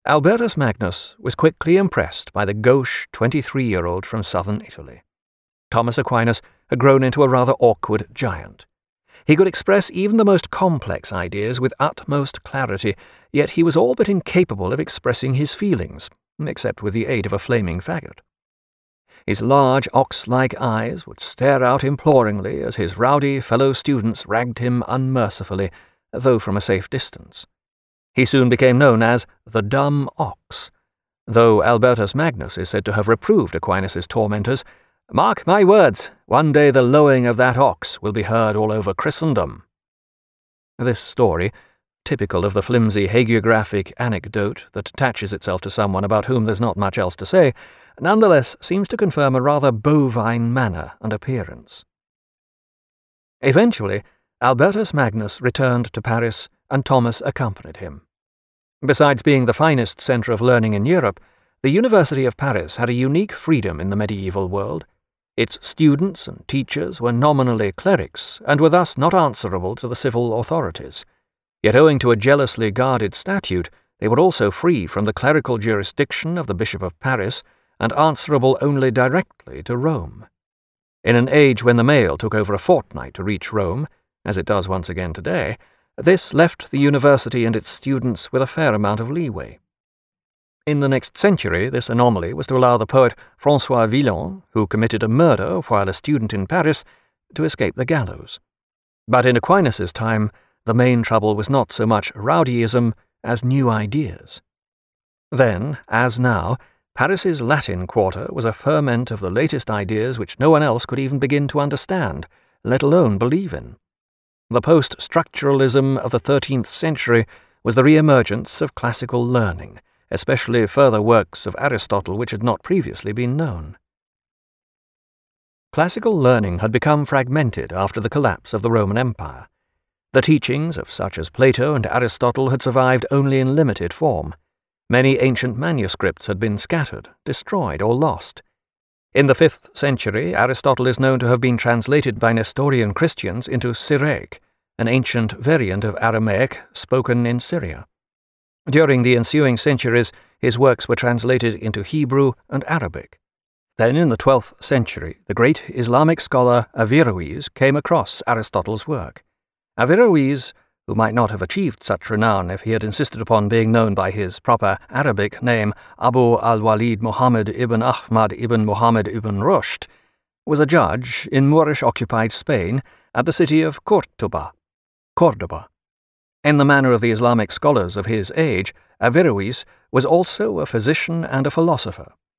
Albertus Magnus was quickly impressed by the gauche 23-year-old from southern Italy. Thomas Aquinas had grown into a rather awkward giant. He could express even the most complex ideas with utmost clarity, yet he was all but incapable of expressing his feelings, except with the aid of a flaming faggot. His large ox-like eyes would stare out imploringly as his rowdy fellow students ragged him unmercifully, though from a safe distance. He soon became known as the Dumb Ox, though Albertus Magnus is said to have reproved Aquinas' tormentors. "Mark my words, one day the lowing of that ox will be heard all over Christendom." This story, typical of the flimsy hagiographic anecdote that attaches itself to someone about whom there's not much else to say, nonetheless seems to confirm a rather bovine manner and appearance. Eventually, Albertus Magnus returned to Paris, and Thomas accompanied him. Besides being the finest centre of learning in Europe, the University of Paris had a unique freedom in the medieval world. Its students and teachers were nominally clerics, and were thus not answerable to the civil authorities. Yet owing to a jealously guarded statute, they were also free from the clerical jurisdiction of the Bishop of Paris, and answerable only directly to Rome. In an age when the mail took over a fortnight to reach Rome, as it does once again today, this left the university and its students with a fair amount of leeway. In the next century, this anomaly was to allow the poet François Villon, who committed a murder while a student in Paris, to escape the gallows. But in Aquinas' time, the main trouble was not so much rowdyism as new ideas. Then, as now, Paris's Latin Quarter was a ferment of the latest ideas which no one else could even begin to understand, let alone believe in. The post-structuralism of the 13th century was the re-emergence of classical learning, especially further works of Aristotle which had not previously been known. Classical learning had become fragmented after the collapse of the Roman Empire. The teachings of such as Plato and Aristotle had survived only in limited form. Many ancient manuscripts had been scattered, destroyed, or lost. In the 5th century, Aristotle is known to have been translated by Nestorian Christians into Syriac, an ancient variant of Aramaic spoken in Syria. During the ensuing centuries, his works were translated into Hebrew and Arabic. Then, in the 12th century, the great Islamic scholar Averroes came across Aristotle's work. Averroes, who might not have achieved such renown if he had insisted upon being known by his proper Arabic name, Abu al-Walid Muhammad ibn Ahmad ibn Muhammad ibn Rushd, was a judge in Moorish-occupied Spain at the city of Córdoba. In the manner of the Islamic scholars of his age, Averroes was also a physician and a philosopher.